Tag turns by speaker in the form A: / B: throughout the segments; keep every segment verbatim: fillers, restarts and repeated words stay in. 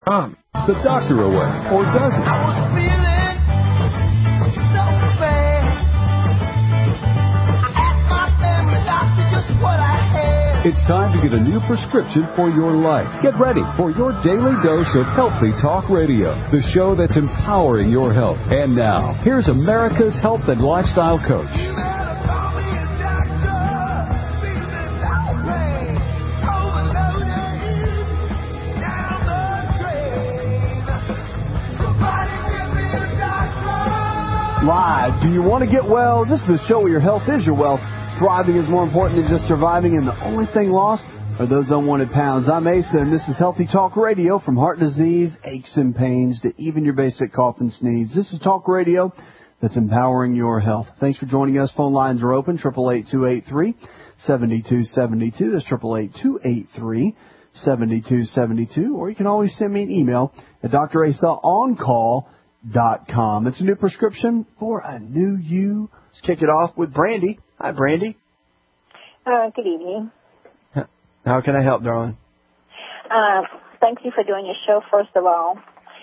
A: Um, is the doctor aware, or does he?
B: I was feeling so bad. I asked my family doctor just what I had.
A: It's time to get a new prescription for your life. Get ready for your daily dose of Healthy Talk Radio, the show that's empowering your health. And now, here's America's health and lifestyle coach.
C: Live. Do you want to get well? This is the show where your health is your wealth. Thriving is more important than just surviving, and the only thing lost are those unwanted pounds. I'm Asa, and this is Healthy Talk Radio. From heart disease, aches and pains, to even your basic cough and sneeze. This is Talk Radio that's empowering your health. Thanks for joining us. Phone lines are open, eight eight eight, two eight three, seven two seven two. That's eight eight eight, two eight three, seven two seven two. Or you can always send me an email at D R Asa on call dot com. It's a new prescription for a new you. Let's kick it off with Brandy. Hi, Brandy.
D: Uh, good evening.
C: How can I help, darling?
D: Uh, thank you for doing your show, first of all.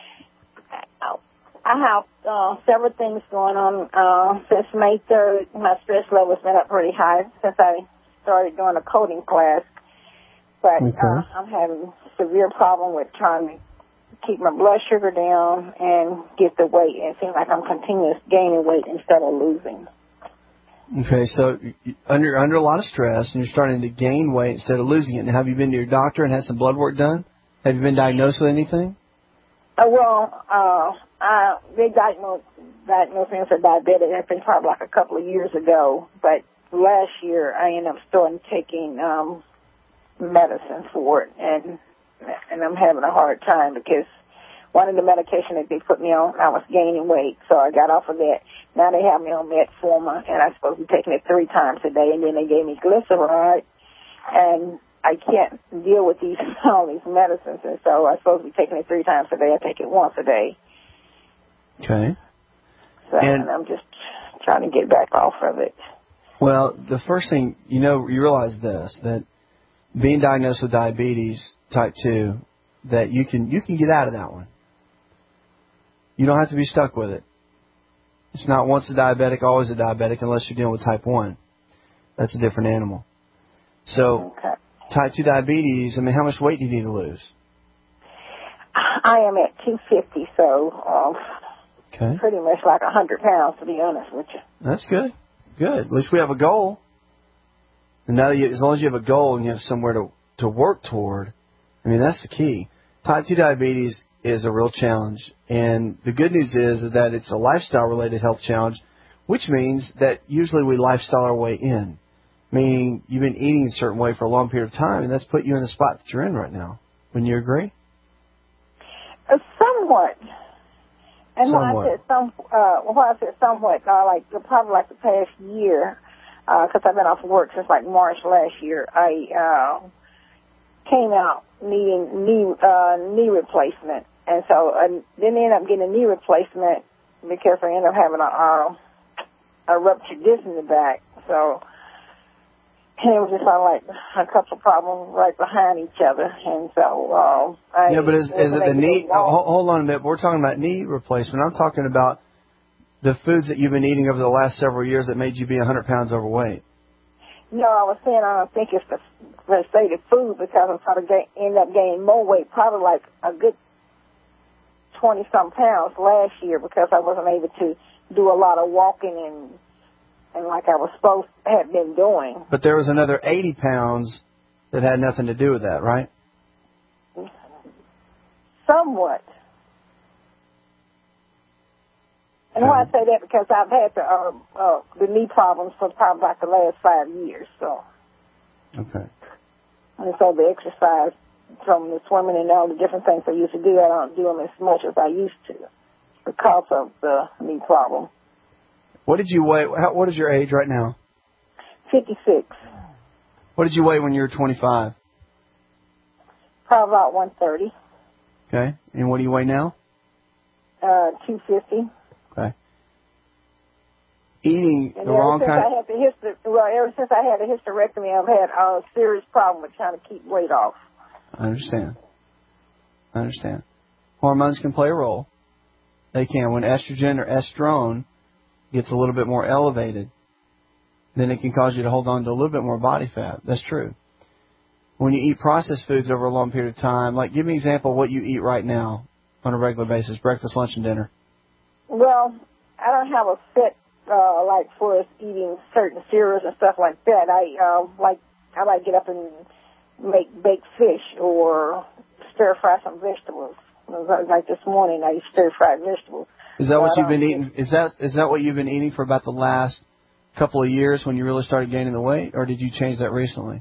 D: I have uh, several things going on. Uh, since May third, my stress level has been up pretty high since I started doing a coding class. But
C: okay.
D: uh, I'm having a severe problem with trying to keep my blood sugar down and get the weight. It seems like I'm continuously gaining weight instead of losing.
C: Okay, so under under a lot of stress, and you're starting to gain weight instead of losing it. Now, have you been to your doctor and had some blood work done? Have you been diagnosed with anything?
D: Uh, well, uh, I, they diagnosed, diagnosed me as a diabetic. That's been probably like a couple of years ago. But last year, I ended up starting taking um, medicine for it, and and I'm having a hard time because one of the medication that they put me on, I was gaining weight, so I got off of that. Now they have me on metformin, and I'm supposed to be taking it three times a day, and then they gave me glyceride, and I can't deal with these all these medicines, and so I'm supposed to be taking it three times a day. I take it once a day.
C: Okay.
D: So, and, and I'm just trying to get back off of it.
C: Well, the first thing, you know, you realize this, that being diagnosed with diabetes type two, that you can you can get out of that one. You don't have to be stuck with it. It's not once a diabetic, always a diabetic, unless you're dealing with type one. That's a different animal. So,
D: okay.
C: Type two diabetes, I mean, how much weight do you need to lose?
D: I am at two fifty, so um,
C: okay.
D: pretty much like one hundred pounds, to be honest with you.
C: That's good. Good. At least we have a goal. And now, you, as long as you have a goal and you have somewhere to, to work toward, I mean, that's the key. Type two diabetes is a real challenge. And the good news is that it's a lifestyle-related health challenge, which means that usually we lifestyle our way in, meaning you've been eating a certain way for a long period of time, and that's put you in the spot that you're in right now. Wouldn't you agree?
D: Uh, somewhat. And
C: somewhat.
D: when I said some, uh, when I said somewhat, uh, like probably like the past year, because uh, I've been off of work since like March last year, I uh, came out needing knee uh, knee replacement, and so uh, then ended up getting a knee replacement because I ended up having a uh, a ruptured disc in the back. So and it was just kind of like a couple of problems right behind each other, and so uh, I
C: yeah. But is, is it the knee? Oh, hold on a minute. We're talking about knee replacement. I'm talking about the foods that you've been eating over the last several years that made you be one hundred pounds overweight.
D: No, I was saying I don't think it's the, the say the food because I'm trying to gain, end up gaining more weight, probably like a good twenty-some pounds last year because I wasn't able to do a lot of walking and and like I was supposed to have been doing.
C: But there was another eighty pounds that had nothing to do with that, right?
D: Somewhat. And why I say that because I've had the uh, uh, the knee problems for probably like the last five years. So.
C: Okay.
D: And so the exercise from the swimming and all the different things I used to do, I don't do them as much as I used to because of the knee problem.
C: What did you weigh? How, what is your age right now?
D: fifty-six.
C: What did you weigh when you were twenty-five?
D: Probably about one thirty.
C: Okay. And what do you weigh now?
D: Uh, two fifty.
C: Okay. Eating
D: and
C: the wrong kind.
D: I had the hyster- well, ever since I had a hysterectomy, I've had a serious problem with trying to keep weight off.
C: I understand. I understand. Hormones can play a role. They can. When estrogen or estrone gets a little bit more elevated, then it can cause you to hold on to a little bit more body fat. That's true. When you eat processed foods over a long period of time, like give me an example of what you eat right now on a regular basis, breakfast, lunch, and dinner.
D: Well, I don't have a set, uh, like for us eating certain cereals and stuff like that. I, uh, like, I might get up and make baked fish or stir fry some vegetables. Like this morning, I eat stir fried vegetables.
C: Is that what
D: so
C: you've been eating? Is that is that what you've been eating for about the last couple of years when you really started gaining the weight, or did you change that recently?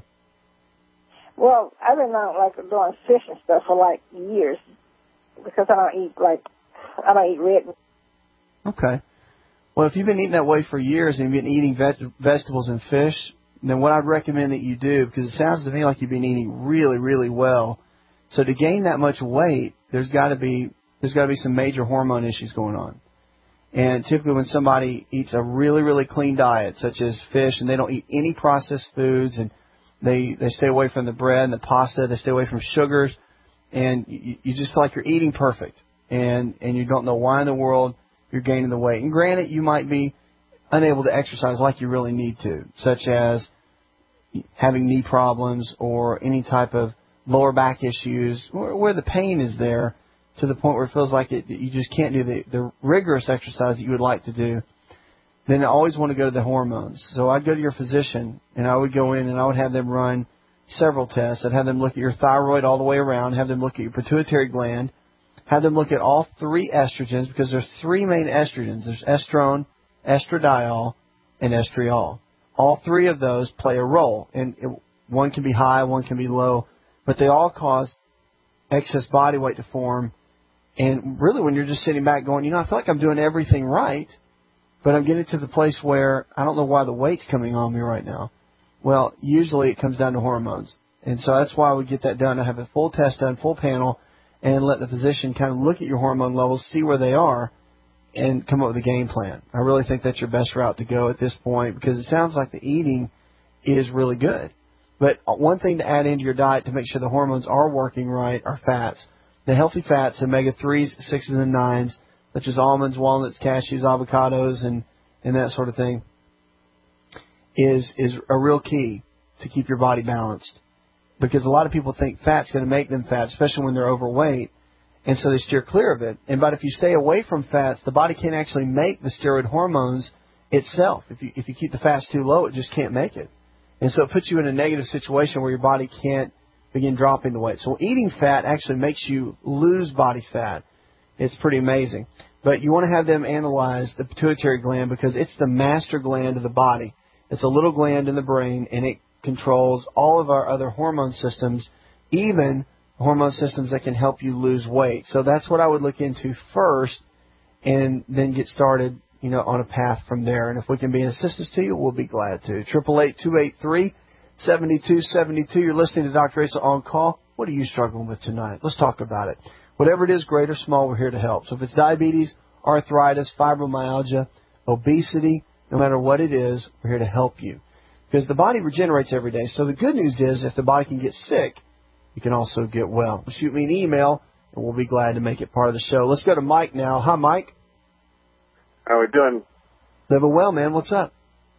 D: Well, I've been uh, like doing fish and stuff for like years because I don't eat like I don't eat red.
C: Okay. Well, if you've been eating that way for years and you've been eating veg- vegetables and fish, then what I'd recommend that you do, because it sounds to me like you've been eating really, really well. So to gain that much weight, there's got to be there's got to be some major hormone issues going on. And typically when somebody eats a really, really clean diet, such as fish, and they don't eat any processed foods, and they, they stay away from the bread and the pasta, they stay away from sugars, and you, you just feel like you're eating perfect, and, and you don't know why in the world you're gaining the weight. And granted, you might be unable to exercise like you really need to, such as having knee problems or any type of lower back issues where the pain is there to the point where it feels like it, you just can't do the, the rigorous exercise that you would like to do, then I always want to go to the hormones. So I'd go to your physician, and I would go in and I would have them run several tests. I'd have them look at your thyroid all the way around, have them look at your pituitary gland, have them look at all three estrogens, because there's three main estrogens. There's estrone, estradiol, and estriol. All three of those play a role, and it, one can be high, one can be low, but they all cause excess body weight to form. And really when you're just sitting back going, you know, I feel like I'm doing everything right, but I'm getting to the place where I don't know why the weight's coming on me right now. Well, usually it comes down to hormones. And so that's why we get that done. I have a full test done, full panel, and let the physician kind of look at your hormone levels, see where they are, and come up with a game plan. I really think that's your best route to go at this point, because it sounds like the eating is really good. But one thing to add into your diet to make sure the hormones are working right are fats. The healthy fats, omega threes, sixes, and nines, such as almonds, walnuts, cashews, avocados, and, and that sort of thing, is is a real key to keep your body balanced. Because a lot of people think fat's going to make them fat, especially when they're overweight, and so they steer clear of it. And but if you stay away from fats, the body can't actually make the steroid hormones itself. If you if you keep the fats too low, it just can't make it. And so it puts you in a negative situation where your body can't begin dropping the weight. So eating fat actually makes you lose body fat. It's pretty amazing. But you want to have them analyze the pituitary gland, because it's the master gland of the body. It's a little gland in the brain, and it controls all of our other hormone systems, even hormone systems that can help you lose weight. So that's what I would look into first, and then get started, you know, on a path from there. And if we can be an assistance to you, we'll be glad to. eight eight eight, two eight three, seven two seven two. You're listening to Doctor Asa On Call. What are you struggling with tonight? Let's talk about it. Whatever it is, great or small, we're here to help. So if it's diabetes, arthritis, fibromyalgia, obesity, no matter what it is, we're here to help you. Because the body regenerates every day. So the good news is, if the body can get sick, you can also get well. Shoot me an email, and we'll be glad to make it part of the show. Let's go to Mike now. Hi, Mike.
E: How are we doing?
C: Living well, man. What's up?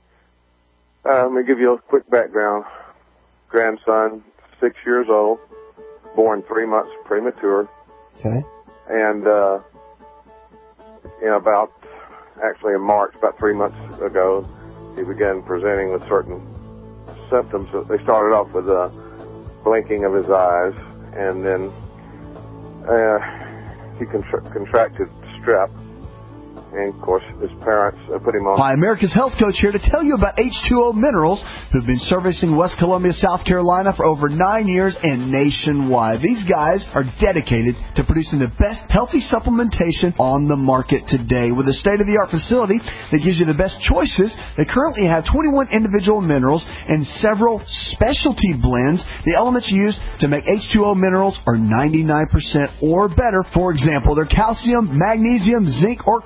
E: Uh, let me give you a quick background. Grandson, six years old, born three months premature.
C: Okay.
E: And, uh, you know, about, actually in March, about three months ago, he began presenting with certain symptoms. They started off with a blinking of his eyes, and then uh, he contra- contracted strep. And, of course, his parents uh, put him on.
C: Hi, America's Health Coach here to tell you about H two O Minerals, who've been servicing West Columbia, South Carolina for over nine years and nationwide. These guys are dedicated to producing the best healthy supplementation on the market today. With a state-of-the-art facility that gives you the best choices, they currently have twenty-one individual minerals and several specialty blends. The elements used to make H two O Minerals are ninety-nine percent or better. For example, their calcium, magnesium, zinc, or copper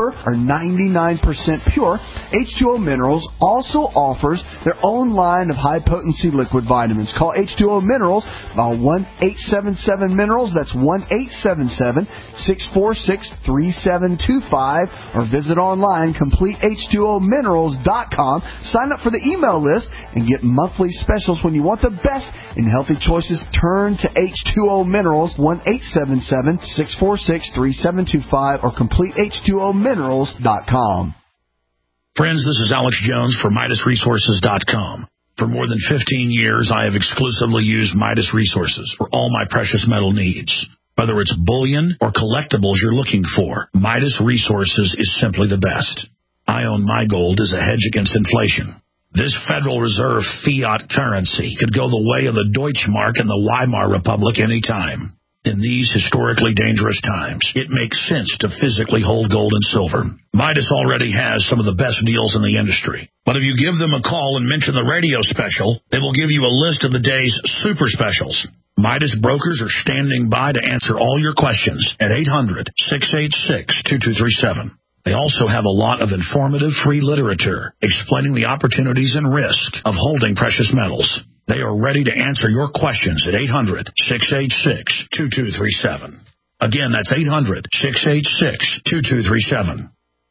C: cheaper, are ninety-nine percent pure, H two O Minerals also offers their own line of high-potency liquid vitamins. Call H two O Minerals by one eight seven seven Minerals. That's one eight seven seven, six four six, three seven two five. Or visit online, complete H two O minerals dot com. Sign up for the email list and get monthly specials. When you want the best in healthy choices, turn to H two O Minerals, one eight seven seven, six four six, three seven two five, or complete H two O minerals dot com.
F: Friends, this is Alex Jones for Midas Resources dot com. For more than fifteen years, I have exclusively used Midas Resources for all my precious metal needs. Whether it's bullion or collectibles you're looking for, Midas Resources is simply the best. I own my gold as a hedge against inflation. This Federal Reserve fiat currency could go the way of the Deutschmark and the Weimar Republic any time. In these historically dangerous times, it makes sense to physically hold gold and silver. Midas already has some of the best deals in the industry. But if you give them a call and mention the radio special, they will give you a list of the day's super specials. Midas brokers are standing by to answer all your questions at eight hundred, six eight six, two two three seven. They also have a lot of informative free literature explaining the opportunities and risk of holding precious metals. They are ready to answer your questions at eight hundred, six eight six, two two three seven. Again, that's eight hundred, six eight six, two two three seven.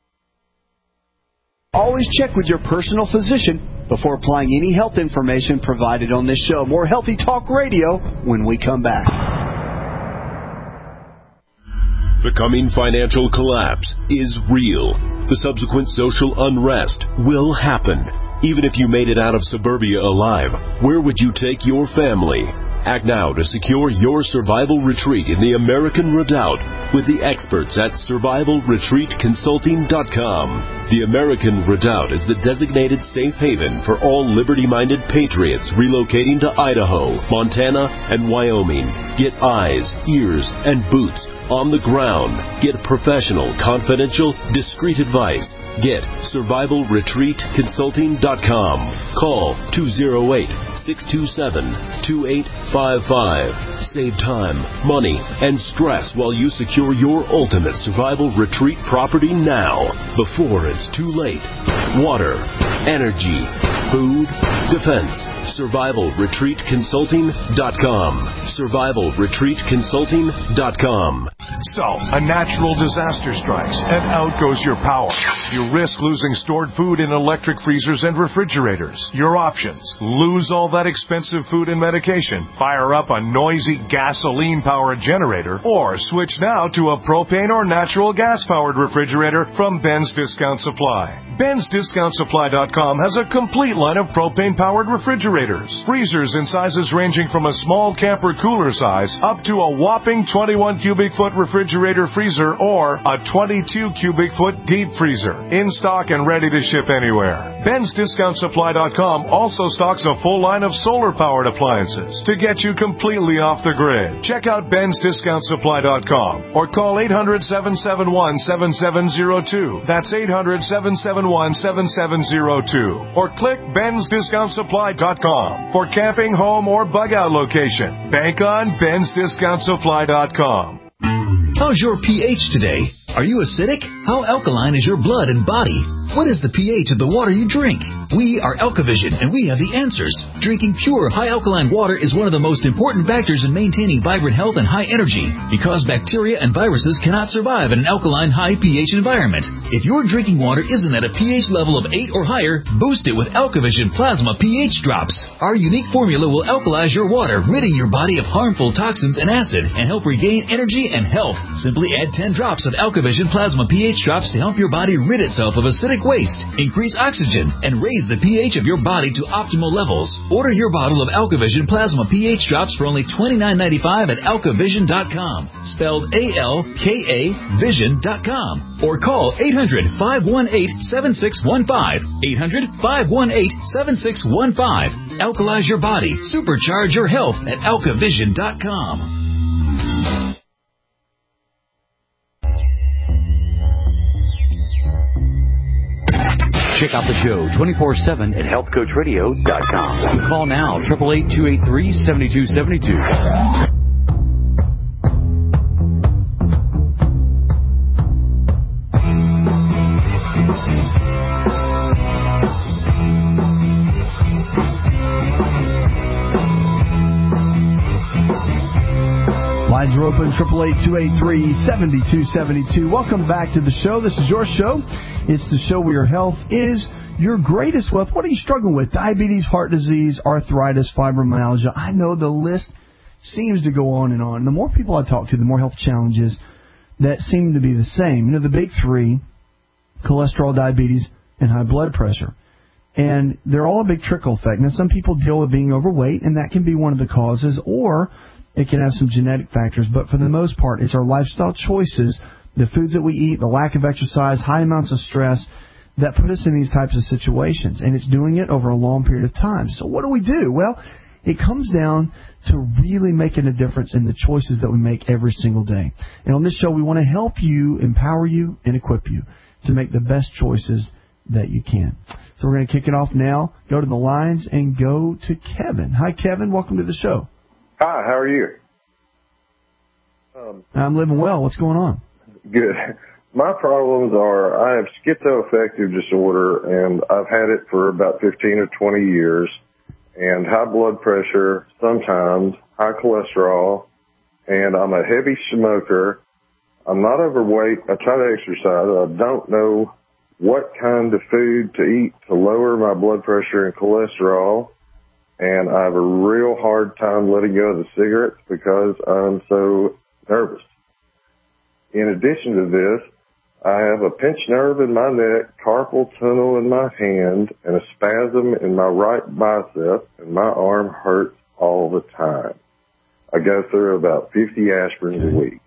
C: Always check with your personal physician before applying any health information provided on this show. More Healthy Talk Radio when we come back.
G: The coming financial collapse is real. The subsequent social unrest will happen. Even if you made it out of suburbia alive, where would you take your family? Act now to secure your survival retreat in the American Redoubt with the experts at survival retreat consulting dot com. The American Redoubt is the designated safe haven for all liberty-minded patriots relocating to Idaho, Montana, and Wyoming. Get eyes, ears, and boots on the ground. Get professional, confidential, discreet advice. Get survival retreat consulting dot com. Call two oh eight, six two seven, two eight five five. Save time, money, and stress while you secure your ultimate survival retreat property now, before it's too late. Water, energy, food, defense. survival retreat consulting dot com. survival retreat consulting dot com.
H: So, a natural disaster strikes, and out goes your power. You risk losing stored food in electric freezers and refrigerators. Your options: lose all that expensive food and medication, fire up a noisy gasoline-powered generator, or switch now to a propane or natural gas-powered refrigerator from Ben's Discount Supply. Ben's Discount Supply dot com has a complete line of propane-powered refrigerators. Freezers in sizes ranging from a small camper cooler size up to a whopping twenty-one cubic foot refrigerator freezer or a twenty-two cubic foot deep freezer. In stock and ready to ship anywhere. Ben's Discount Supply dot com also stocks a full line of solar-powered appliances to get you completely off the grid. Check out Ben's Discount Supply dot com or call eight hundred, seven seven one, seven seven zero two. That's eight hundred, seven seven one, seven seven zero two. Or click Ben's Discount Supply dot com for camping, home, or bug-out location. Bank on Ben's Discount Supply dot com.
I: How's your pH today? Are you acidic? How alkaline is your blood and body? What is the pH of the water you drink? We are Alkavision, and we have the answers. Drinking pure, high-alkaline water is one of the most important factors in maintaining vibrant health and high energy, because bacteria and viruses cannot survive in an alkaline, high pH environment. If your drinking water isn't at a pH level of eight or higher, boost it with Alkavision Plasma pH Drops. Our unique formula will alkalize your water, ridding your body of harmful toxins and acid, and help regain energy and health. Simply add ten drops of Alkavision Plasma pH Drops to help your body rid itself of acidic waste, increase oxygen, and raise the pH of your body to optimal levels. Order your bottle of Alkavision Plasma pH Drops for only twenty-nine ninety-five at Alkavision dot com, spelled A L K A Vision dot com, or call eight hundred, five one eight, seven six one five, eight hundred, five one eight, seven six one five. Alkalize your body, supercharge your health at Alkavision dot com.
J: Check out the show twenty-four seven at health coach radio dot com. Call now, eight eight eight, two eight three, seven two seven two.
C: open, triple eight, two eight three, seven two seven two. Welcome back to the show. This is your show. It's the show where your health is your greatest wealth. What are you struggling with? Diabetes, heart disease, arthritis, fibromyalgia. I know the list seems to go on and on. The more people I talk to, the more health challenges that seem to be the same. You know, the big three, cholesterol, diabetes, and high blood pressure. And they're all a big trickle effect. Now, some people deal with being overweight, and that can be one of the causes, or it can have some genetic factors. But for the most part, it's our lifestyle choices, the foods that we eat, the lack of exercise, high amounts of stress that put us in these types of situations. And it's doing it over a long period of time. So what do we do? Well, it comes down to really making a difference in the choices that we make every single day. And on this show, we want to help you, empower you, and equip you to make the best choices that you can. So we're going to kick it off now, go to the lines, and go to Kevin. Hi, Kevin. Welcome to the show.
K: Hi, how are you?
C: Um, I'm living well. What's going on?
K: Good. My problems are I have schizoaffective disorder, and I've had it for about fifteen or twenty years, and high blood pressure sometimes, high cholesterol, and I'm a heavy smoker. I'm not overweight. I try to exercise. I don't know what kind of food to eat to lower my blood pressure and cholesterol, and I have a real hard time letting go of the cigarettes because I'm so nervous. In addition to this, I have a pinched nerve in my neck, carpal tunnel in my hand, and a spasm in my right bicep, and my arm hurts all the time. I go through about fifty aspirins a week.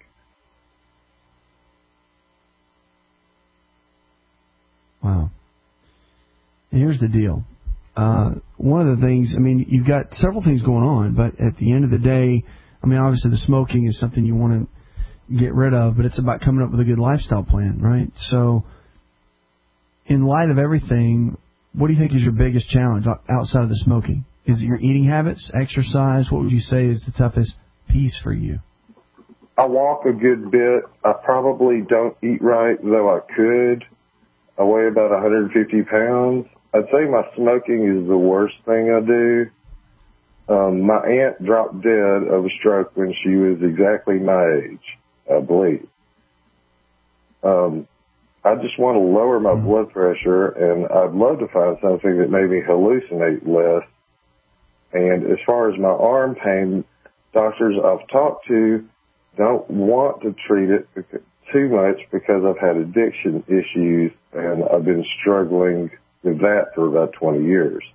C: Wow. And here's the deal. Uh, one of the things, I mean, you've got several things going on, but at the end of the day, I mean, obviously the smoking is something you want to get rid of, but it's about coming up with a good lifestyle plan, right? So in light of everything, what do you think is your biggest challenge outside of the smoking? Is it your eating habits, exercise? What would you say is the toughest piece for you?
K: I walk a good bit. I probably don't eat right, though I could. I weigh about one hundred fifty pounds. I'd say my smoking is the worst thing I do. Um, my aunt dropped dead of a stroke when she was exactly my age, I believe. Um, I just want to lower my mm. blood pressure, and I'd love to find something that made me hallucinate less. And as far as my arm pain, doctors I've talked to don't want to treat it because too much because I've had addiction issues, and I've been struggling with that for about twenty years.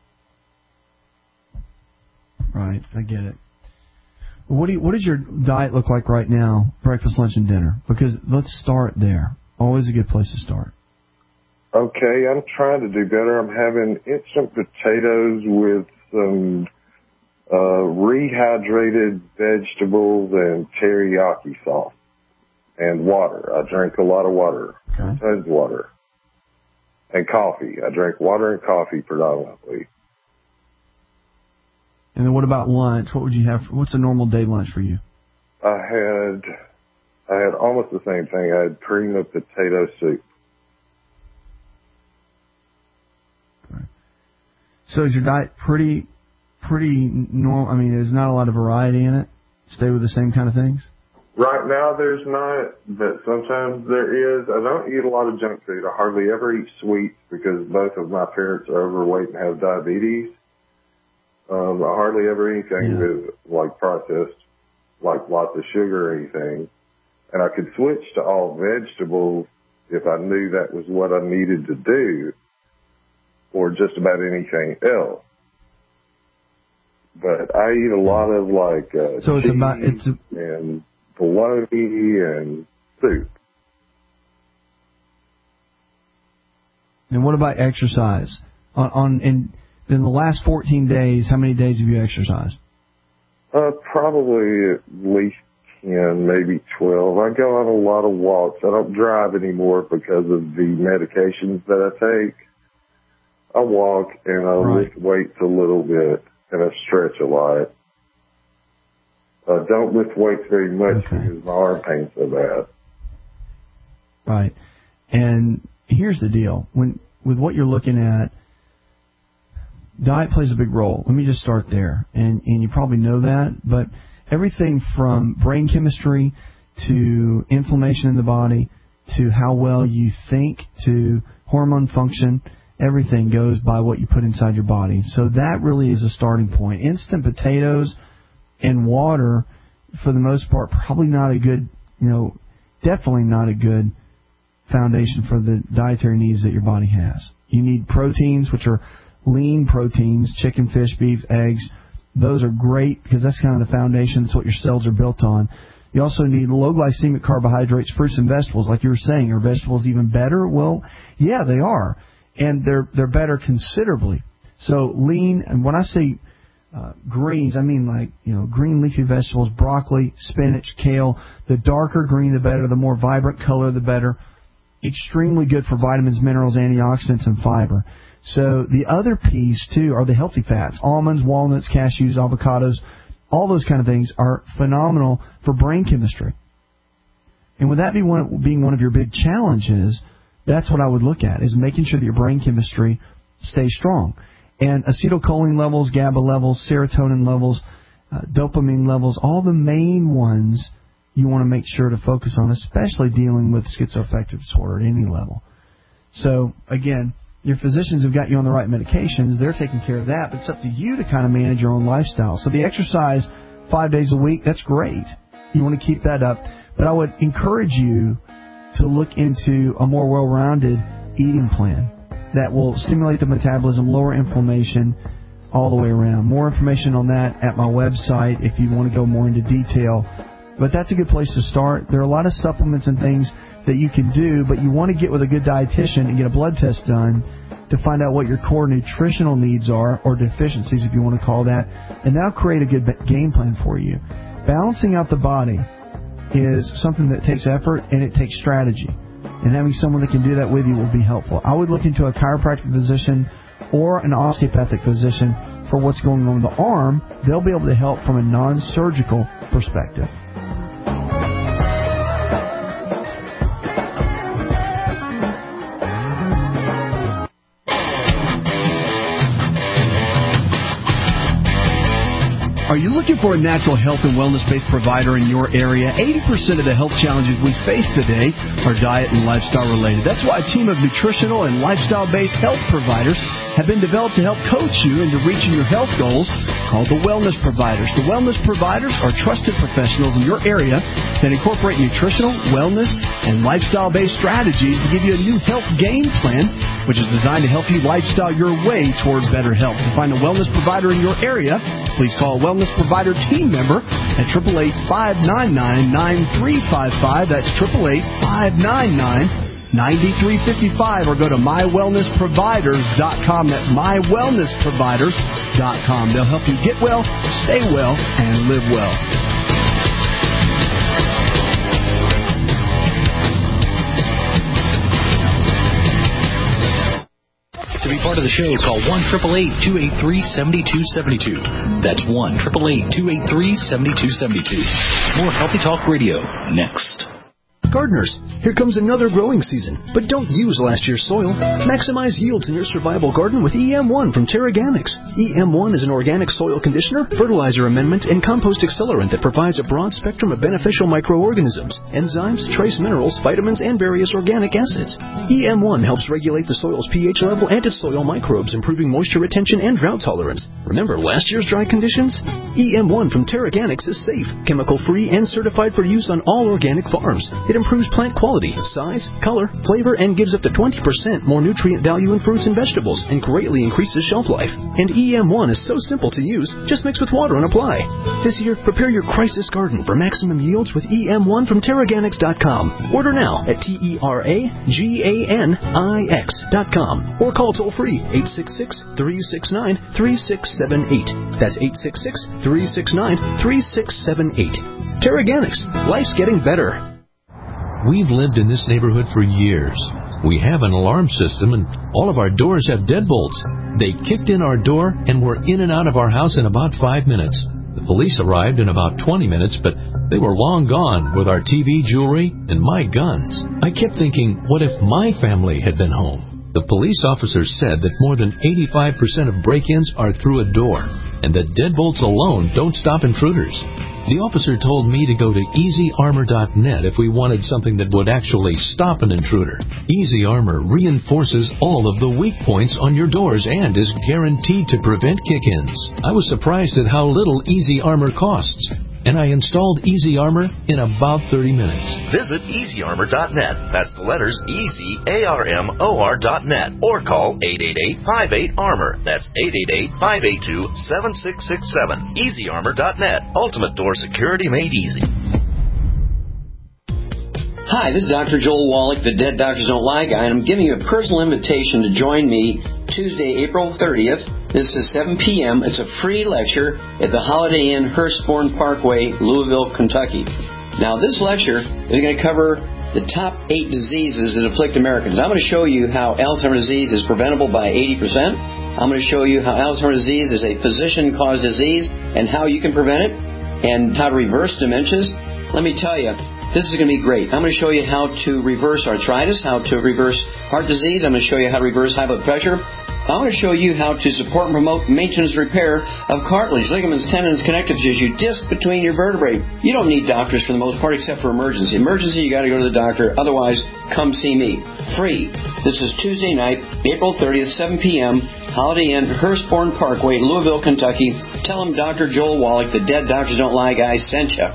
C: Right, I get it. What do you, what does your diet look like right now, breakfast, lunch, and dinner? Because let's start there. Always a good place to start.
K: Okay, I'm trying to do better. I'm having instant potatoes with some uh, rehydrated vegetables and teriyaki sauce. And water. I drink a lot of water. Okay. Tons of water. And coffee. I drink water and coffee predominantly.
C: And then what about lunch? What would you have? What's a normal day lunch for you?
K: I had, I had almost the same thing. I had cream of potato soup.
C: Okay. So is your diet pretty, pretty normal? I mean, there's not a lot of variety in it? Stay with the same kind of things?
K: Right now there's not, but sometimes there is. I don't eat a lot of junk food. I hardly ever eat sweets because both of my parents are overweight and have diabetes. Um, I hardly ever eat anything
C: yeah.
K: with, like, processed, like lots of sugar or anything. And I could switch to all vegetables if I knew that was what I needed to do, or just about anything else. But I eat a lot of, like, uh,
C: so it's
K: cheese
C: about, it's a,
K: and bologna and soup.
C: And what about exercise? On, on in, in the last fourteen days, how many days have you exercised?
K: Uh, probably at least ten, maybe twelve. I go on a lot of walks. I don't drive anymore because of the medications that I take. I walk and I
C: right.
K: lift weights a little bit and I stretch a lot. I don't lift weights very much okay. because my arm pain's so bad.
C: Right. And here's the deal. When with what you're looking at, diet plays a big role. Let me just start there. And and you probably know that, but everything from brain chemistry to inflammation in the body to how well you think to hormone function. Everything goes by what you put inside your body. So that really is a starting point. Instant potatoes and water, for the most part, probably not a good, you know, definitely not a good foundation for the dietary needs that your body has. You need proteins, which are lean proteins, chicken, fish, beef, eggs. Those are great because that's kind of the foundation. That's what your cells are built on. You also need low glycemic carbohydrates, fruits and vegetables. Like you were saying, are vegetables even better? Well, yeah, they are. And they're they're better considerably. So lean, and when I say uh, greens, I mean like, you know, green leafy vegetables, broccoli, spinach, kale. The darker green, the better. The more vibrant color, the better. Extremely good for vitamins, minerals, antioxidants, and fiber. So the other piece, too, are the healthy fats. Almonds, walnuts, cashews, avocados, all those kind of things are phenomenal for brain chemistry. And with that being one, being one of your big challenges, that's what I would look at, is making sure that your brain chemistry stays strong. And acetylcholine levels, GABA levels, serotonin levels, uh, dopamine levels, all the main ones you want to make sure to focus on, especially dealing with schizoaffective disorder at any level. So, again, your physicians have got you on the right medications. They're taking care of that, but it's up to you to kind of manage your own lifestyle. So the exercise five days a week, that's great. You want to keep that up. But I would encourage you to look into a more well-rounded eating plan that will stimulate the metabolism, lower inflammation, all the way around. More information on that at my website if you want to go more into detail. But that's a good place to start. There are a lot of supplements and things that you can do, but you want to get with a good dietitian and get a blood test done to find out what your core nutritional needs are, or deficiencies if you want to call that, and now create a good game plan for you. Balancing out the body is something that takes effort and it takes strategy. And having someone that can do that with you will be helpful. I would look into a chiropractic physician or an osteopathic physician for what's going on with the arm. They'll be able to help from a non-surgical perspective. Are you looking for a natural health and wellness-based provider in your area? eighty percent of the health challenges we face today are diet and lifestyle related. That's why a team of nutritional and lifestyle-based health providers have been developed to help coach you into reaching your health goals, called the Wellness Providers. The Wellness Providers are trusted professionals in your area that incorporate nutritional, wellness, and lifestyle-based strategies to give you a new health game plan, which is designed to help you lifestyle your way toward better health. To find a wellness provider in your area, please call a Wellness Provider team member at eight eight eight, five nine nine, nine three five five. That's eight eight eight, five nine nine, nine three five five. Or go to my wellness providers dot com. That's my wellness providers dot com. They'll help you get well, stay well, and live well.
I: To be part of the show, call one eight eight eight, two eight three, seven two seven two. That's one eight eight eight, two eight three, seven two seven two. More Healthy Talk Radio next.
L: Gardeners, here comes another growing season, but don't use last year's soil. Maximize yields in your survival garden with E M one from Terraganics. E M one is an organic soil conditioner, fertilizer amendment, and compost accelerant that provides a broad spectrum of beneficial microorganisms, enzymes, trace minerals, vitamins, and various organic acids. E M one helps regulate the soil's pH level and its soil microbes, improving moisture retention and drought tolerance. Remember last year's dry conditions? E M one from Terraganics is safe, chemical-free, and certified for use on all organic farms. It improves plant quality, size, color, flavor, and gives up to twenty percent more nutrient value in fruits and vegetables, and greatly increases shelf life. And E M one is so simple to use, just mix with water and apply. This year, prepare your crisis garden for maximum yields with E M one from Terraganics dot com. Order now at T E R A G A N I X dot com or call toll-free eight six six, three six nine, three six seven eight. That's eight six six, three six nine, three six seven eight. Terraganics. Life's getting better.
M: We've lived in this neighborhood for years. We have an alarm system, and all of our doors have deadbolts. They kicked in our door and were in and out of our house in about five minutes. The police arrived in about twenty minutes, but they were long gone with our T V, jewelry, and my guns. I kept thinking, what if my family had been home? The police officers said that more than eighty-five percent of break-ins are through a door, and that deadbolts alone don't stop intruders. The officer told me to go to easy armor dot net if we wanted something that would actually stop an intruder. Easy Armor reinforces all of the weak points on your doors and is guaranteed to prevent kick-ins. I was surprised at how little Easy Armor costs, and I installed Easy Armor in about thirty minutes.
N: Visit easy armor dot net. That's the letters easy, A R M O R dot net. Or call eight eight eight, five eight, armor. That's eight eight eight, five eight two, seven six six seven. easy armor dot net. Ultimate door security made easy.
O: Hi, this is Doctor Joel Wallach, the Dead Doctors Don't Lie guy, and I'm giving you a personal invitation to join me Tuesday, April thirtieth. This is seven p.m. It's a free lecture at the Holiday Inn, Hurstbourne Parkway, Louisville, Kentucky. Now, this lecture is going to cover the top eight diseases that afflict Americans. I'm going to show you how Alzheimer's disease is preventable by eighty percent. I'm going to show you how Alzheimer's disease is a physician-caused disease and how you can prevent it, and how to reverse dementias. Let me tell you, this is going to be great. I'm going to show you how to reverse arthritis, how to reverse heart disease. I'm going to show you how to reverse high blood pressure. I'm going to show you how to support and promote maintenance repair of cartilage, ligaments, tendons, connective tissue, disc between your vertebrae. You don't need doctors for the most part except for emergency. Emergency, you got to go to the doctor. Otherwise, come see me. Free. This is Tuesday night, April thirtieth, seven p.m., Holiday Inn, Hurstbourne Parkway, Louisville, Kentucky. Tell them Doctor Joel Wallach, the Dead Doctors Don't Lie guy, sent you.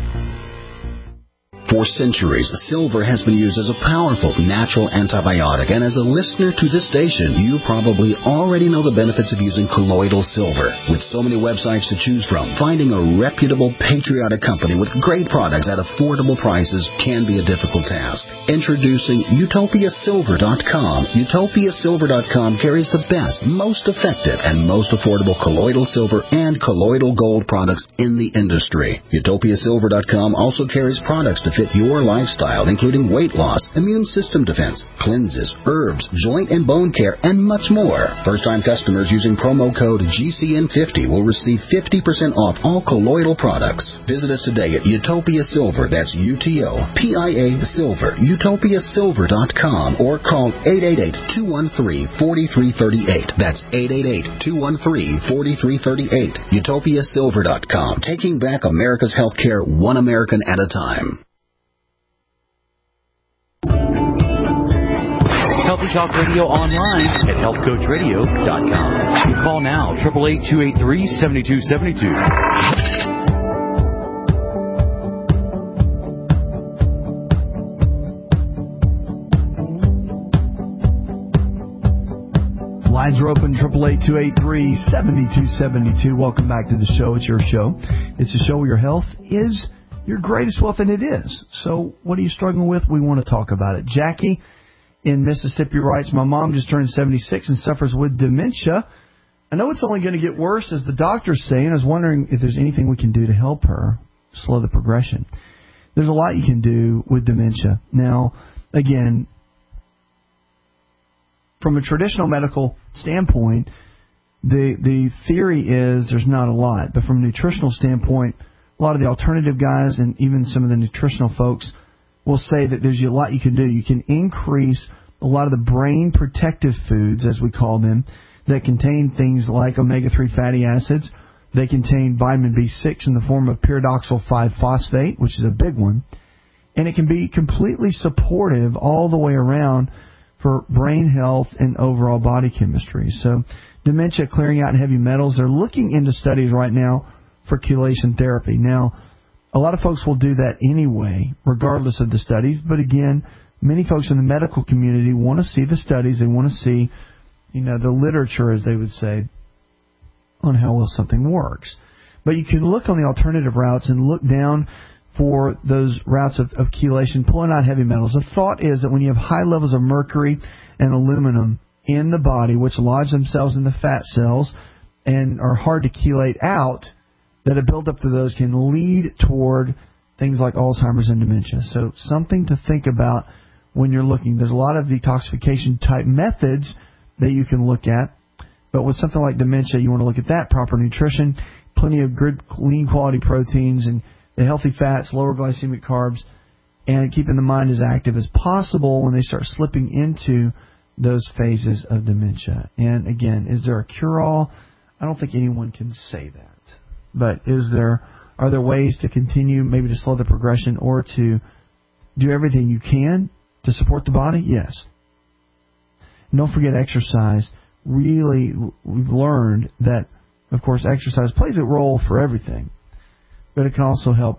P: For centuries, silver has been used as a powerful natural antibiotic, and as a listener to this station, you probably already know the benefits of using colloidal silver. With so many websites to choose from, finding a reputable, patriotic company with great products at affordable prices can be a difficult task. Introducing Utopia Silver dot com. Utopia Silver dot com carries the best, most effective, and most affordable colloidal silver and colloidal gold products in the industry. Utopia Silver dot com also carries products to fit your lifestyle, including weight loss, immune system defense, cleanses, herbs, joint and bone care, and much more. First-time customers using promo code G C N fifty will receive fifty percent off all colloidal products. Visit us today at Utopia Silver, that's U T O P I A Silver, Utopia Silver dot com, or call eight eight eight, two one three, four three three eight. That's eight eight eight, two one three, four three three eight. Utopia Silver dot com, taking back America's healthcare one American at a time.
J: Healthy Talk Radio online at health coach radio dot com. Call now, eight eight eight, two eight three, seven two seven two.
C: Lines are open, eight eight eight, two eight three, seven two seven two. Welcome back to the show. It's your show. It's a show where your health is your greatest wealth, and it is. So what are you struggling with? We want to talk about it. Jackie in Mississippi writes, my mom just turned seventy-six and suffers with dementia. I know it's only going to get worse, as the doctor's saying. I was wondering if there's anything we can do to help her slow the progression. There's a lot you can do with dementia. Now, again, from a traditional medical standpoint, the the theory is there's not a lot. But from a nutritional standpoint, a lot of the alternative guys and even some of the nutritional folks will say that there's a lot you can do. You can increase a lot of the brain protective foods, as we call them, that contain things like omega three fatty acids. They contain vitamin B six in the form of pyridoxal five phosphate, which is a big one. And it can be completely supportive all the way around for brain health and overall body chemistry. So dementia, clearing out heavy metals. They're looking into studies right now for chelation therapy. Now, a lot of folks will do that anyway, regardless of the studies. But again, many folks in the medical community want to see the studies. They want to see, you know, the literature, as they would say, on how well something works. But you can look on the alternative routes and look down for those routes of, of chelation, pulling out heavy metals. The thought is that when you have high levels of mercury and aluminum in the body, which lodge themselves in the fat cells and are hard to chelate out, that a buildup of those can lead toward things like Alzheimer's and dementia. So something to think about when you're looking. There's a lot of detoxification type methods that you can look at. But with something like dementia, you want to look at that, proper nutrition, plenty of good, lean quality proteins, and the healthy fats, lower glycemic carbs, and keeping the mind as active as possible when they start slipping into those phases of dementia. And again, is there a cure-all? I don't think anyone can say that. But is there
Q: Are there ways to continue, maybe to slow the progression or to do everything you can to support the body? Yes. And don't forget exercise. Really, we've learned that, of course, exercise plays a role for everything, but it can also help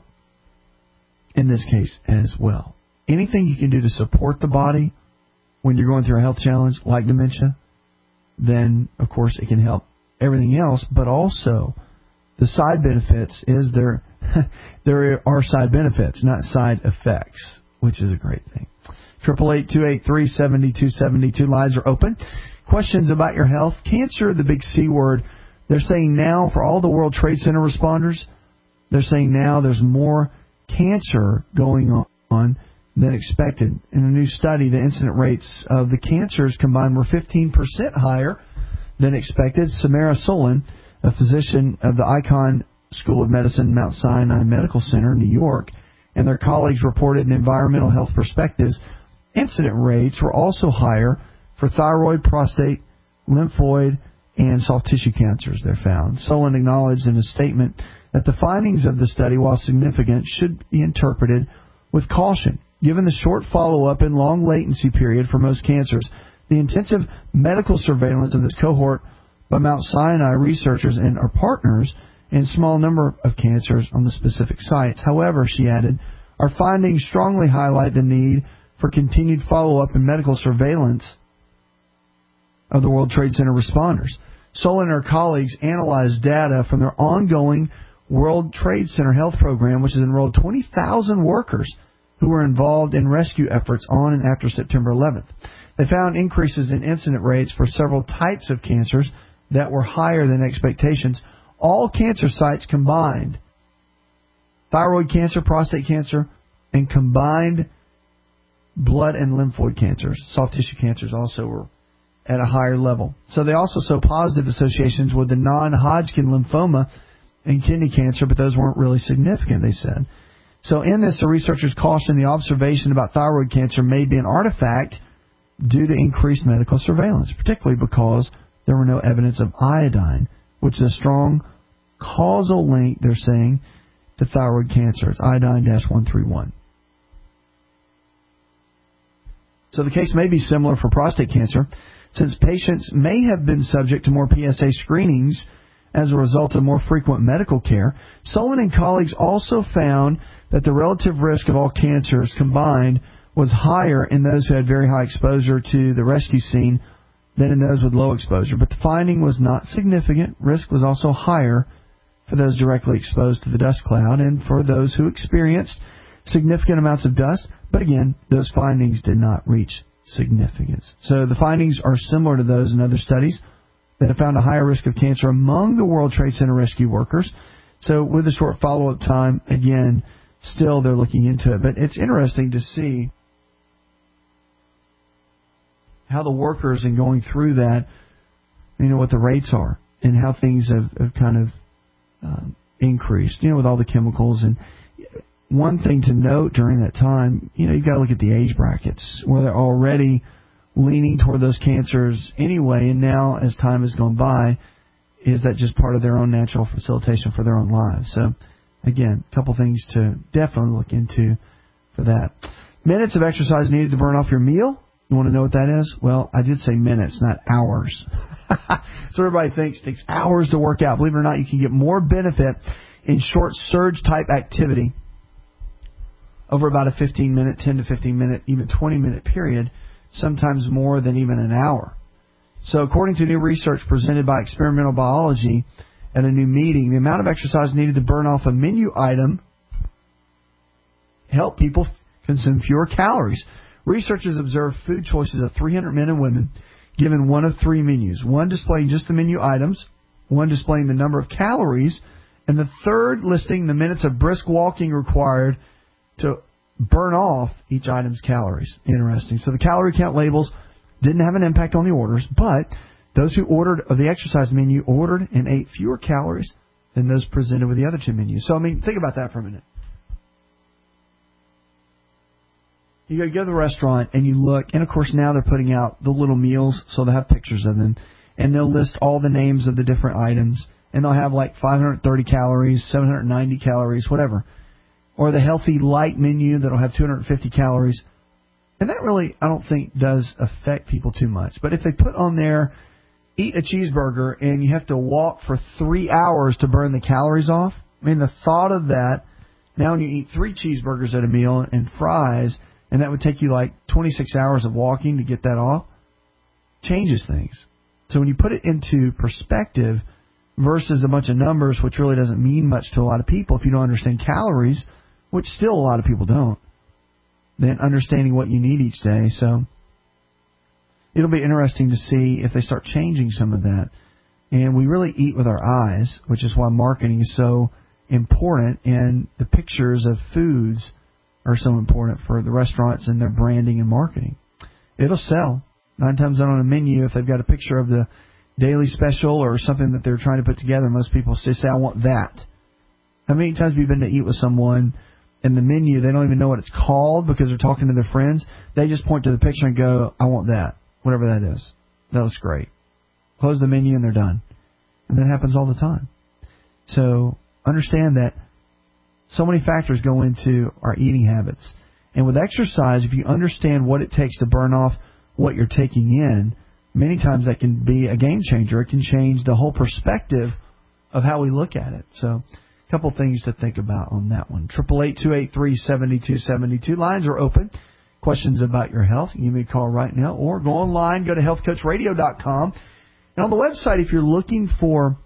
Q: in this case as well. Anything you can do to support the body when you're going through a health challenge like dementia, then, of course, it can help everything else, but also the side benefits is there there are side benefits, not side effects, which is a great thing. Triple eight two eight three seventy two seventy two lines are open. Questions about your health, cancer, the big C word. They're saying now for all the World Trade Center responders, they're saying now there's more cancer going on than expected. In a new study, the incident rates of the cancers combined were fifteen percent higher than expected. Samara Solin, a physician of the Icahn School of Medicine, Mount Sinai Medical Center, New York, and their colleagues reported in Environmental Health Perspectives, incident rates were also higher for thyroid, prostate, lymphoid, and soft tissue cancers, they're found. Solon acknowledged in a statement that the findings of the study, while significant, should be interpreted with caution. Given the short follow-up and long latency period for most cancers, the intensive medical surveillance of this cohort by Mount Sinai researchers and our partners and small number of cancers on the specific sites. However, she added, our findings strongly highlight the need for continued follow-up and medical surveillance of the World Trade Center responders. Solon and her colleagues analyzed data from their ongoing World Trade Center Health Program, which has enrolled twenty thousand workers who were involved in rescue efforts on and after September eleventh. They found increases in incident rates for several types of cancers that were higher than expectations. All cancer sites combined, thyroid cancer, prostate cancer, and combined blood and lymphoid cancers, soft tissue cancers also were at a higher level. So they also saw positive associations with the non-Hodgkin lymphoma and kidney cancer, but those weren't really significant, they said. So in this, the researchers cautioned the observation about thyroid cancer may be an artifact due to increased medical surveillance, particularly because there were no evidence of iodine, which is a strong causal link, they're saying, to thyroid cancer. It's iodine one thirty-one. So the case may be similar for prostate cancer, since patients may have been subject to more P S A screenings as a result of more frequent medical care. Solon and colleagues also found that the relative risk of all cancers combined was higher in those who had very high exposure to the rescue scene than in those with low exposure. But the finding was not significant. Risk was also higher for those directly exposed to the dust cloud and for those who experienced significant amounts of dust. But again, those findings did not reach significance. So the findings are similar to those in other studies that have found a higher risk of cancer among the World Trade Center rescue workers. So with a short follow-up time, again, still they're looking into it. But it's interesting to see how the workers in going through that, you know, what the rates are and how things have, have kind of um, increased, you know, with all the chemicals. And one thing to note during that time, you know, you've got to look at the age brackets where they're already leaning toward those cancers anyway, and now as time has gone by, is that just part of their own natural facilitation for their own lives? So, again, a couple things to definitely look into for that. Minutes of exercise needed to burn off your meal. You want to know what that is? Well, I did say minutes, not hours. So everybody thinks it takes hours to work out. Believe it or not, you can get more benefit in short surge-type activity over about a fifteen-minute, ten to fifteen-minute, even twenty-minute period, sometimes more than even an hour. So according to new research presented by Experimental Biology at a new meeting, the amount of exercise needed to burn off a menu item helped people consume fewer calories. Researchers observed food choices of three hundred men and women given one of three menus, one displaying just the menu items, one displaying the number of calories, and the third listing the minutes of brisk walking required to burn off each item's calories. Interesting. So the calorie count labels didn't have an impact on the orders, but those who ordered of the exercise menu ordered and ate fewer calories than those presented with the other two menus. So, I mean, think about that for a minute. You go to the restaurant and you look, and of course now they're putting out the little meals, so they have pictures of them, and they'll list all the names of the different items, and they'll have like five hundred thirty calories, seven hundred ninety calories, whatever. Or the healthy light menu that'll have two hundred fifty calories. And that really, I don't think, does affect people too much. But if they put on there, eat a cheeseburger, and you have to walk for three hours to burn the calories off, I mean, the thought of that, now when you eat three cheeseburgers at a meal and fries, and that would take you like twenty-six hours of walking to get that off, changes things. So when you put it into perspective versus a bunch of numbers, which really doesn't mean much to a lot of people if you don't understand calories, which still a lot of people don't, then understanding what you need each day. So it'll be interesting to see if they start changing some of that. And we really eat with our eyes, which is why marketing is so important, and the pictures of foods are so important for the restaurants and their branding and marketing. It'll sell. Nine times out on a menu, if they've got a picture of the daily special or something that they're trying to put together, most people say, say I want that. How many times have you been to eat with someone and the menu, they don't even know what it's called because they're talking to their friends? They just point to the picture and go, I want that, whatever that is. That looks great. Close the menu and they're done. And that happens all the time. So understand that so many factors go into our eating habits. And with exercise, if you understand what it takes to burn off what you're taking in, many times that can be a game changer. It can change the whole perspective of how we look at it. So a couple things to think about on that one. eight eight eight, two eight three, seven two seven two. Lines are open. Questions about your health, you may call right now or go online, go to health coach radio dot com. And on the website, if you're looking for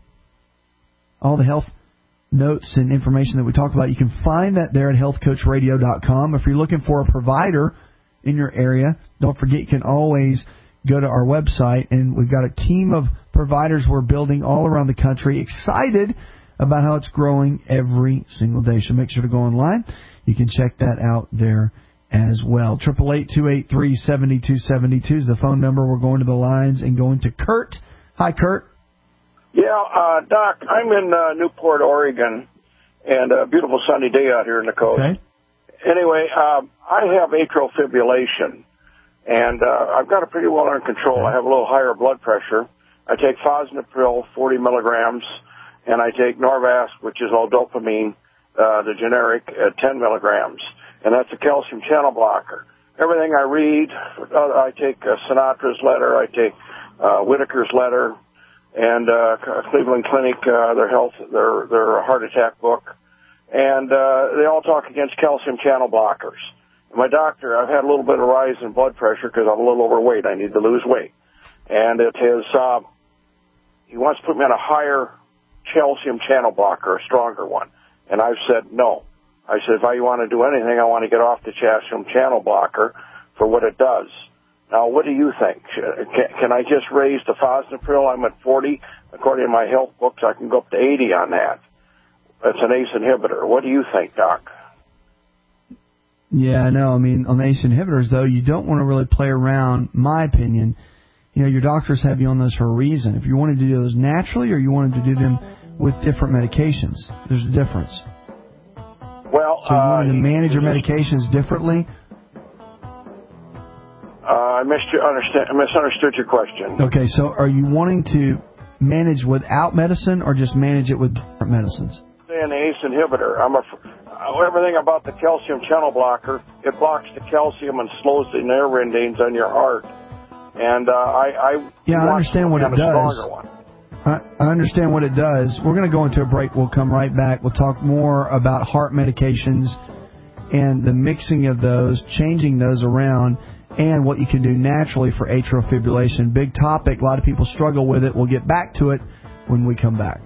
Q: all the health notes and information that we talk about, you can find that there at health coach radio dot com. If you're looking for a provider in your area, don't forget you can always go to our website, and we've got a team of providers we're building all around the country, excited about how it's growing every single day. So make sure to go online. You can check that out there as well. eight eight eight, two eight three, seven two seven two is the phone number. We're going to the lines and going to Kurt. Hi, Kurt.
R: Yeah, uh, Doc, I'm in uh, Newport, Oregon, and a beautiful sunny day out here in the coast.
Q: Okay.
R: Anyway, um, I have atrial fibrillation, and uh, I've got it pretty well under control. I have a little higher blood pressure. I take Fosnapril, forty milligrams, and I take Norvasc, which is all dopamine, uh, the generic, at ten milligrams, and that's a calcium channel blocker. Everything I read, uh, I take uh, Sinatra's letter, I take uh, Whitaker's letter, and uh, Cleveland Clinic, uh, their health, their their heart attack book, and uh, they all talk against calcium channel blockers. My doctor, I've had a little bit of rise in blood pressure because I'm a little overweight. I need to lose weight, and it is uh, he wants to put me on a higher calcium channel blocker, a stronger one, and I've said no. I said if I want to do anything, I want to get off the calcium channel blocker for what it does. Now, what do you think? Can, can I just raise the Fosnapril? I'm at forty. According to my health books, I can go up to eighty on that. That's an A C E inhibitor. What do you think, Doc?
Q: Yeah, I know. I mean, on the A C E inhibitors, though, you don't want to really play around, my opinion. You know, your doctors have you on those for a reason. If you wanted to do those naturally or you wanted to do them with different medications, there's a difference.
R: Well,
Q: so you
R: uh,
Q: wanted to manage your medications differently?
R: Uh, I missed you, understand, I misunderstood your question.
Q: Okay, so are you wanting to manage without medicine or just manage it with different medicines?
R: An A C E inhibitor. I'm a, everything about the calcium channel blocker, it blocks the calcium and slows the nerve endings on your heart. And uh, I, I
Q: yeah, I understand what it does. I, I understand what it does. We're going to go into a break. We'll come right back. We'll talk more about heart medications and the mixing of those, changing those around, and what you can do naturally for atrial fibrillation. Big topic. A lot of people struggle with it. We'll get back to it when we come back.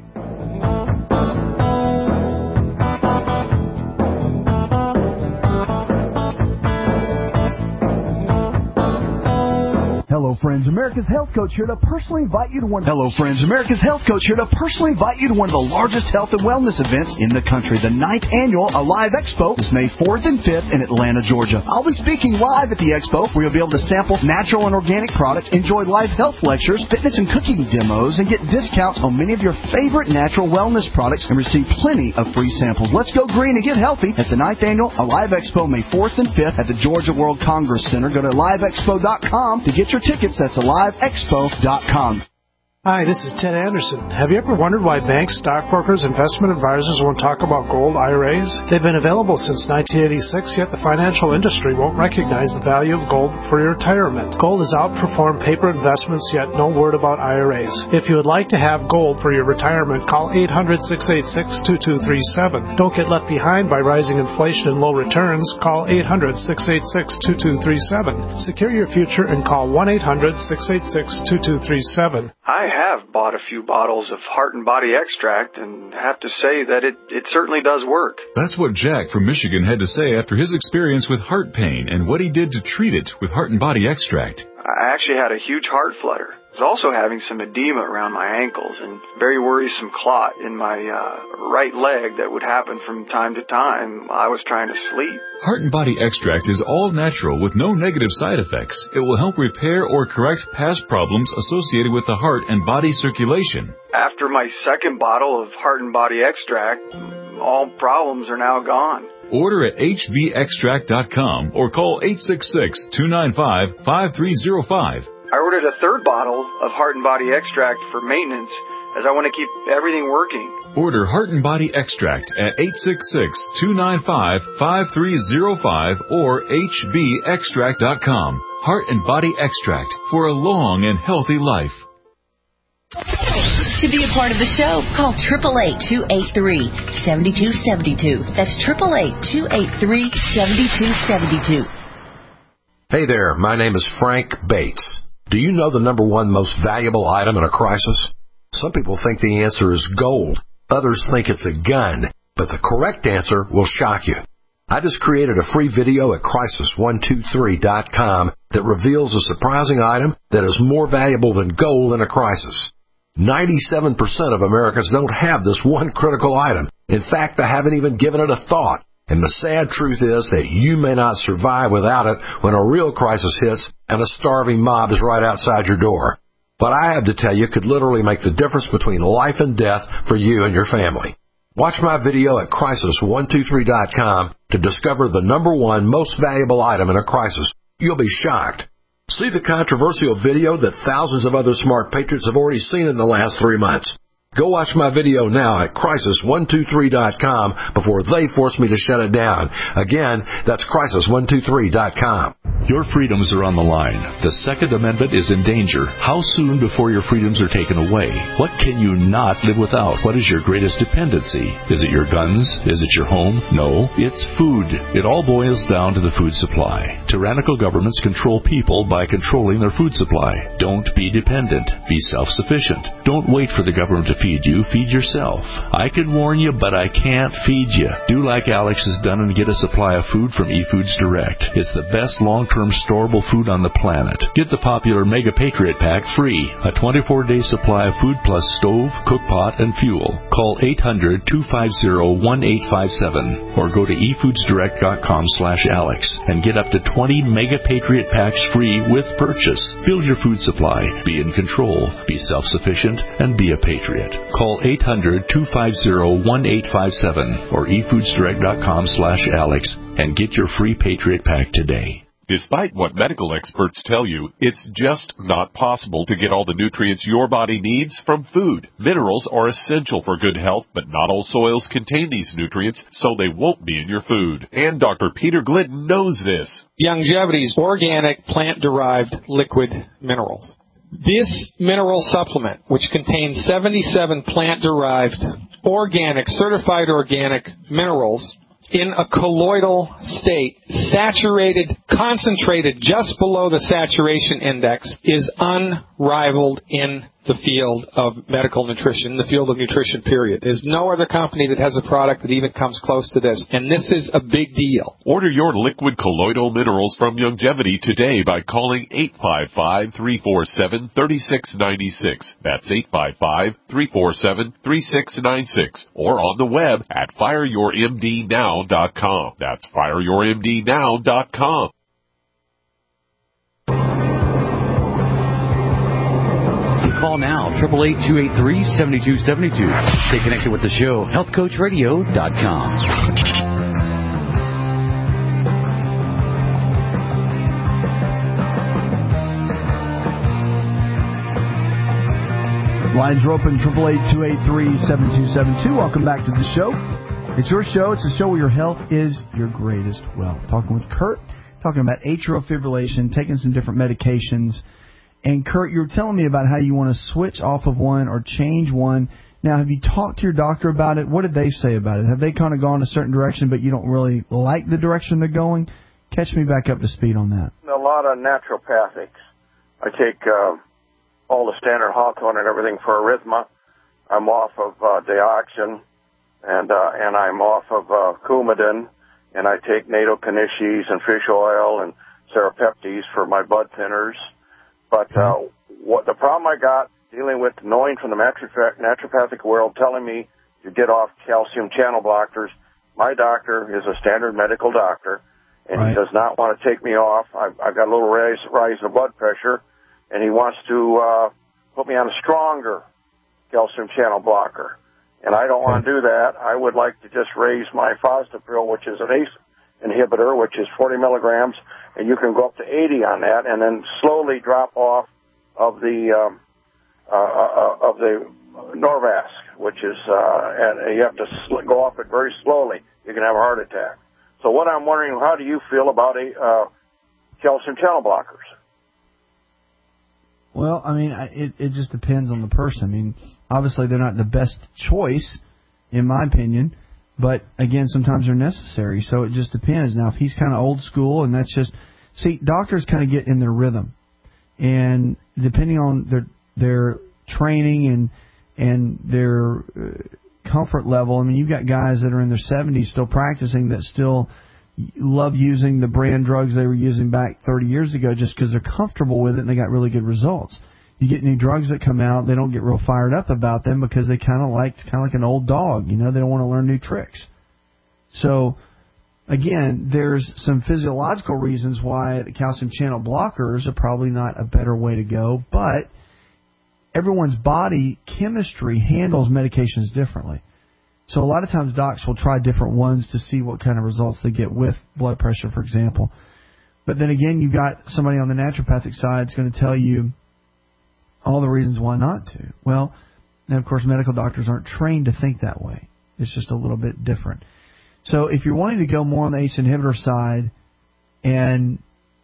S: Hello, friends. America's Health Coach here to personally invite you to one. Hello, friends. America's Health Coach here to personally invite you to one of the largest health and wellness events in the country. The ninth annual Alive Expo is May fourth and fifth in Atlanta, Georgia. I'll be speaking live at the expo, where you'll be able to sample natural and organic products, enjoy live health lectures, fitness and cooking demos, and get discounts on many of your favorite natural wellness products and receive plenty of free samples. Let's go green and get healthy at the ninth annual Alive Expo, May fourth and fifth at the Georgia World Congress Center. Go to live expo dot com to get your tickets. That's alive expo dot com.
T: Hi, this is Ted Anderson. Have you ever wondered why banks, stockbrokers, investment advisors won't talk about gold I R As? They've been available since nineteen eighty-six, yet the financial industry won't recognize the value of gold for your retirement. Gold has outperformed paper investments, yet no word about I R As. If you would like to have gold for your retirement, call eight hundred, six eight six, two two three seven. Don't get left behind by rising inflation and low returns. Call eight hundred, six eight six, two two three seven. Secure your future and call one eight hundred, six eight six, two two three seven.
U: I have bought a few bottles of Heart and Body Extract and have to say that it, it certainly does work.
V: That's what Jack from Michigan had to say after his experience with heart pain and what he did to treat it with Heart and Body Extract.
U: I actually had a huge heart flutter. I was also having some edema around my ankles and very worrisome clot in my uh, right leg that would happen from time to time while I was trying to sleep.
V: Heart and Body Extract is all natural with no negative side effects. It will help repair or correct past problems associated with the heart and body circulation.
U: After my second bottle of Heart and Body Extract, all problems are now gone.
V: Order at h b extract dot com or call eight six six, two nine five, five three zero five.
U: I ordered a third bottle of Heart and Body Extract for maintenance as I want to keep everything working.
V: Order Heart and Body Extract at eight six six, two nine five, five three zero five or h b extract dot com. Heart and Body Extract for a long and healthy life.
W: To be a part of the show, call eight eight eight, two eight three, seven two seven two. That's eight eight eight, two eight three, seven two seven two.
X: Hey there, my name is Frank Bates. Do you know the number one most valuable item in a crisis? Some people think the answer is gold. Others think it's a gun. But the correct answer will shock you. I just created a free video at crisis one two three dot com that reveals a surprising item that is more valuable than gold in a crisis. ninety-seven percent of Americans don't have this one critical item. In fact, they haven't even given it a thought. And the sad truth is that you may not survive without it when a real crisis hits and a starving mob is right outside your door. What I have to tell you could literally make the difference between life and death for you and your family. Watch my video at crisis one two three dot com to discover the number one most valuable item in a crisis. You'll be shocked. See the controversial video that thousands of other smart patriots have already seen in the last three months. Go watch my video now at crisis one two three dot com before they force me to shut it down. Again, that's crisis one two three dot com.
M: Your freedoms are on the line. The Second Amendment is in danger. How soon before your freedoms are taken away? What can you not live without? What is your greatest dependency? Is it your guns? Is it your home? No, it's food. It all boils down to the food supply. Tyrannical governments control people by controlling their food supply. Don't be dependent. Be self-sufficient. Don't wait for the government to feed you. Feed yourself. I can warn you, but I can't feed you. Do like Alex has done and get a supply of food from eFoods Direct. It's the best long-term storable food on the planet. Get the popular Mega Patriot Pack free. A twenty-four day supply of food plus stove, cookpot, and fuel. Call eight hundred, two five zero, one eight five seven or go to e foods direct dot com slash Alex and get up to twenty Mega Patriot Packs free with purchase. Build your food supply. Be in control. Be self-sufficient and be a patriot. Call eight hundred, two five zero, one eight five seven or e foods direct dot com slash Alex and get your free Patriot Pack today.
Y: Despite what medical experts tell you, it's just not possible to get all the nutrients your body needs from food. Minerals are essential for good health, but not all soils contain these nutrients, so they won't be in your food. And Doctor Peter Glidden knows this.
Z: Youngevity's organic plant-derived liquid minerals. This mineral supplement, which contains seventy-seven plant-derived, organic, certified organic minerals in a colloidal state, saturated, concentrated just below the saturation index, is unrivaled in the field of medical nutrition, the field of nutrition, period. There's no other company that has a product that even comes close to this, and this is a big deal.
Y: Order your liquid colloidal minerals from Youngevity today by calling eight five five, three four seven, three six nine six. That's eight five five, three four seven, three six nine six. Or on the web at fire your m d now dot com. That's fire your m d now dot com.
J: Call now, eight eight eight, two eight three, seven two seven two. Stay connected with the show, health coach radio dot com.
C: Lines are open, eight eight eight, two eight three, seven two seven two. Welcome back to the show. It's your show. It's a show where your health is your greatest wealth. Talking with Kurt, talking about atrial fibrillation, taking some different medications. And, Kurt, you were telling me about how you want to switch off of one or change one. Now, have you talked to your doctor about it? What did they say about it? Have they kind of gone a certain direction, but you don't really like the direction they're going? Catch me back up to speed on that.
R: A lot of naturopathics. I take uh, all the standard Hawthorne and everything for arrhythmia. I'm off of uh, Dioxin, and uh, and I'm off of uh, Coumadin, and I take nattokinase and fish oil and Serapeptes for my blood thinners. But uh, what the problem I got dealing with knowing from the naturopathic world telling me to get off calcium channel blockers, my doctor is a standard medical doctor, and right. he does not want to take me off. I've, I've got a little rise, rise in blood pressure, and he wants to uh, put me on a stronger calcium channel blocker. And I don't want to do that. I would like to just raise my Fostapril, which is an A C E inhibitor, which is forty milligrams, and you can go up to eighty on that, and then slowly drop off of the um, uh, uh, of the Norvasc, which is uh, and you have to sl- go off it very slowly. You can have a heart attack. So what I'm wondering, how do you feel about a uh, calcium channel blockers?
Q: Well, I mean, it it just depends on the person. I mean, obviously they're not the best choice, in my opinion, but again, sometimes they're necessary. So it just depends. Now, if he's kind of old school, and that's just see, doctors kind of get in their rhythm, and depending on their their training and and their uh, comfort level. I mean, you've got guys that are in their seventies still practicing that still love using the brand drugs they were using back thirty years ago just because they're comfortable with it and they got really good results. You get new drugs that come out, they don't get real fired up about them because they kind of like kind of like an old dog, you know, they don't want to learn new tricks. So, again, there's some physiological reasons why the calcium channel blockers are probably not a better way to go, but everyone's body chemistry handles medications differently. So a lot of times docs will try different ones to see what kind of results they get with blood pressure, for example. But then again, you've got somebody on the naturopathic side that's going to tell you all the reasons why not to. Well, and of course, medical doctors aren't trained to think that way. It's just a little bit different. So if you're wanting to go more on the A C E inhibitor side and,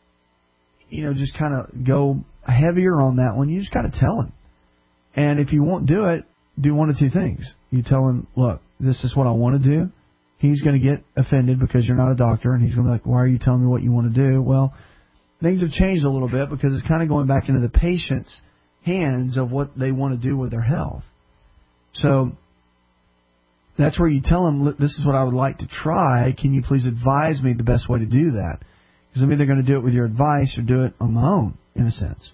Q: you know, just kind of go heavier on that one, you just got to tell him. And if you won't do it, do one of two things. You tell him, look, this is what I want to do. He's going to get offended because you're not a doctor, and he's going to be like, why are you telling me what you want to do? Well, things have changed a little bit because it's kind of going back into the patient's hands of what they want to do with their health. So that's where you tell them, this is what I would like to try. Can you please advise me the best way to do that? Because I'm either going to do it with your advice or do it on my own, in a sense.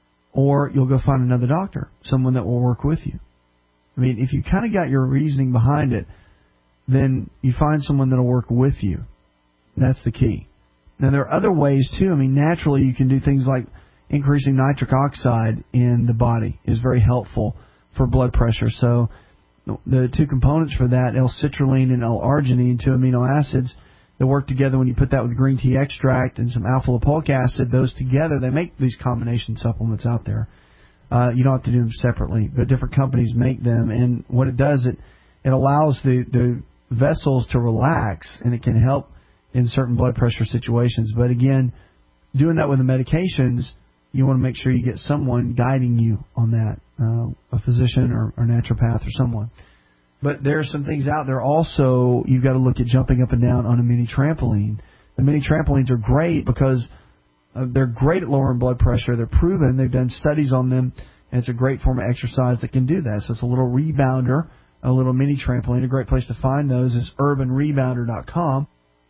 Q: Or you'll go find another doctor, someone that will work with you. I mean, if you kind of got your reasoning behind it, then you find someone that will work with you. That's the key. Now, there are other ways, too. I mean, naturally, you can do things like increasing nitric oxide in the body is very helpful for blood pressure. So the two components for that, L-citrulline and L-arginine, two amino acids, that work together when you put that with green tea extract and some alpha-lipoic acid, those together, they make these combination supplements out there. Uh, you don't have to do them separately, but different companies make them. And what it does, it it allows the, the vessels to relax, and it can help in certain blood pressure situations. But again, doing that with the medications, you want to make sure you get someone guiding you on that, uh, a physician or, or naturopath or someone. But there are some things out there also. You've got to look at jumping up and down on a mini trampoline. The mini trampolines are great because uh, they're great at lowering blood pressure. They're proven. They've done studies on them, and it's a great form of exercise that can do that. So it's a little rebounder, a little mini trampoline. A great place to find those is urban rebounder dot com.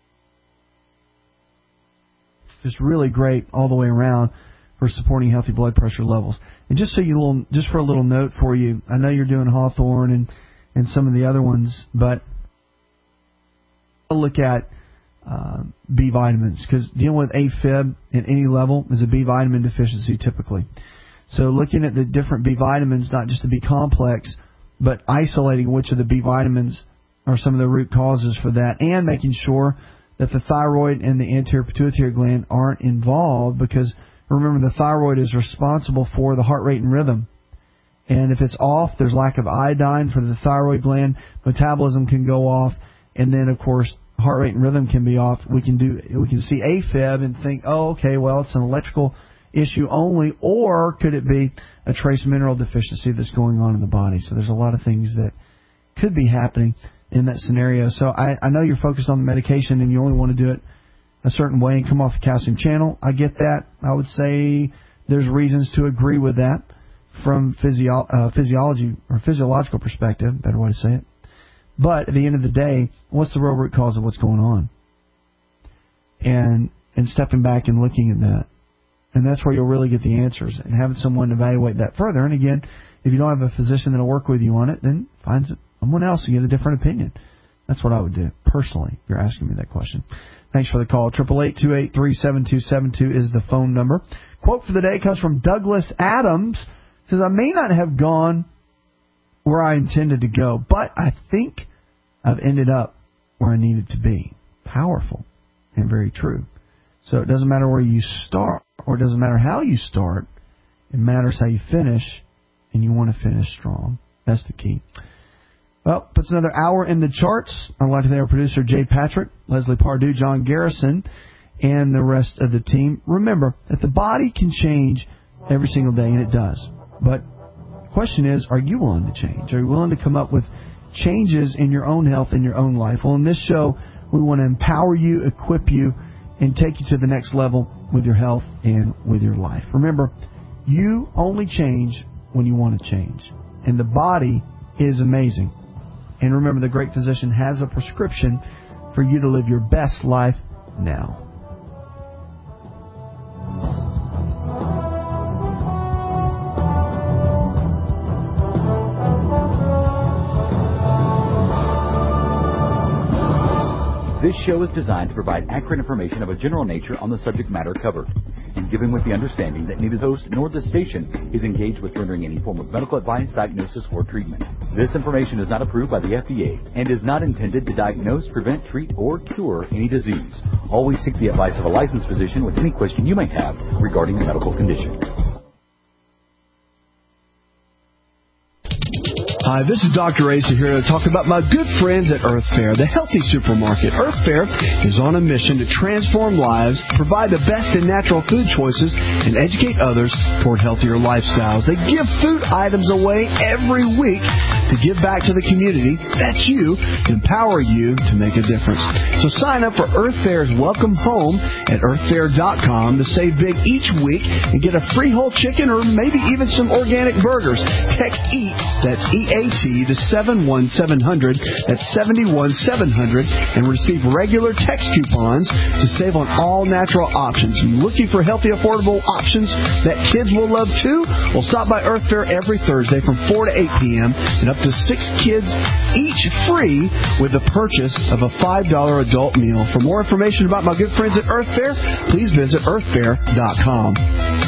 Q: Just really great all the way around for supporting healthy blood pressure levels. And just so you little, just for a little note for you, I know you're doing Hawthorne and and some of the other ones, but I'll look at uh, B vitamins, because dealing with AFib at any level is a B vitamin deficiency typically. So looking at the different B vitamins, not just the B complex, but isolating which of the B vitamins are some of the root causes for that, and making sure that the thyroid and the anterior pituitary gland aren't involved, because remember, the thyroid is responsible for the heart rate and rhythm. And if it's off, there's lack of iodine for the thyroid gland. Metabolism can go off. And then, of course, heart rate and rhythm can be off. We can do we can see AFib and think, oh, okay, well, it's an electrical issue only, or could it be a trace mineral deficiency that's going on in the body? So there's a lot of things that could be happening in that scenario. So I, I know you're focused on the medication and you only want to do it a certain way and come off the calcium channel. I get that. I would say there's reasons to agree with that from physio- uh, physiology or physiological perspective, better way to say it. But at the end of the day, what's the real root cause of what's going on? And and stepping back and looking at that. And that's where you'll really get the answers, and having someone evaluate that further. And again, if you don't have a physician that will work with you on it, then find someone else and get a different opinion. That's what I would do, personally, if you're asking me that question. Thanks for the call. eight eight eight, two eight three, seven two seven two is the phone number. Quote for the day comes from Douglas Adams. He says, I may not have gone where I intended to go, but I think I've ended up where I needed to be. Powerful and very true. So it doesn't matter where you start, or it doesn't matter how you start. It matters how you finish, and you want to finish strong. That's the key. Well, puts another hour in the charts. I'd like to thank our producer, Jay Patrick, Leslie Pardue, John Garrison, and the rest of the team. Remember that the body can change every single day, and it does. But the question is, are you willing to change? Are you willing to come up with changes in your own health, in your own life? Well, in this show, we want to empower you, equip you, and take you to the next level with your health and with your life. Remember, you only change when you want to change. And the body is amazing. And remember, the great physician has a prescription for you to live your best life now.
J: This show is designed to provide accurate information of a general nature on the subject matter covered, and given with the understanding that neither the host nor the station is engaged with rendering any form of medical advice, diagnosis, or treatment. This information is not approved by the F D A and is not intended to diagnose, prevent, treat, or cure any disease. Always seek the advice of a licensed physician with any question you may have regarding a medical condition.
S: Hi, this is Doctor Asa here to talk about my good friends at Earth Fare, the healthy supermarket. Earth Fare is on a mission to transform lives, provide the best in natural food choices, and educate others toward healthier lifestyles. They give food items away every week to give back to the community. That's you, to empower you to make a difference. So sign up for Earth Fare's Welcome Home at earth fare dot com to save big each week and get a free whole chicken or maybe even some organic burgers. Text EAT, that's E A T, to seven one seven zero zero, that's seven one seven zero zero, and receive regular text coupons to save on all natural options. Looking for healthy, affordable options that kids will love too? Well, stop by Earth Fare every Thursday from four to eight p.m. and up to six kids each free with the purchase of a five dollar adult meal. For more information about my good friends at Earth Fare, please visit earth fare dot com.